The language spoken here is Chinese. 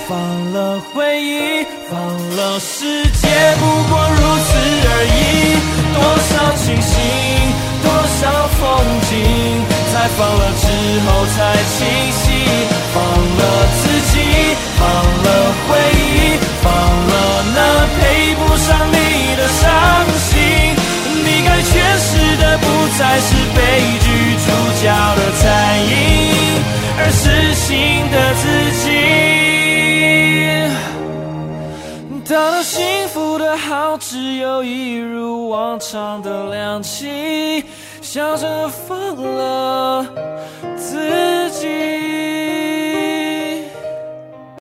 放了回忆，放了世界，不过如此而已。多少清醒，多少风景，在放了之后才清晰。放了自己，放了回忆，放了那配不上你的伤心。你该诠释的不再是悲剧主角的残影，而是新的自己。得到幸福的好，只有一如往常的亮起，笑着放了自己。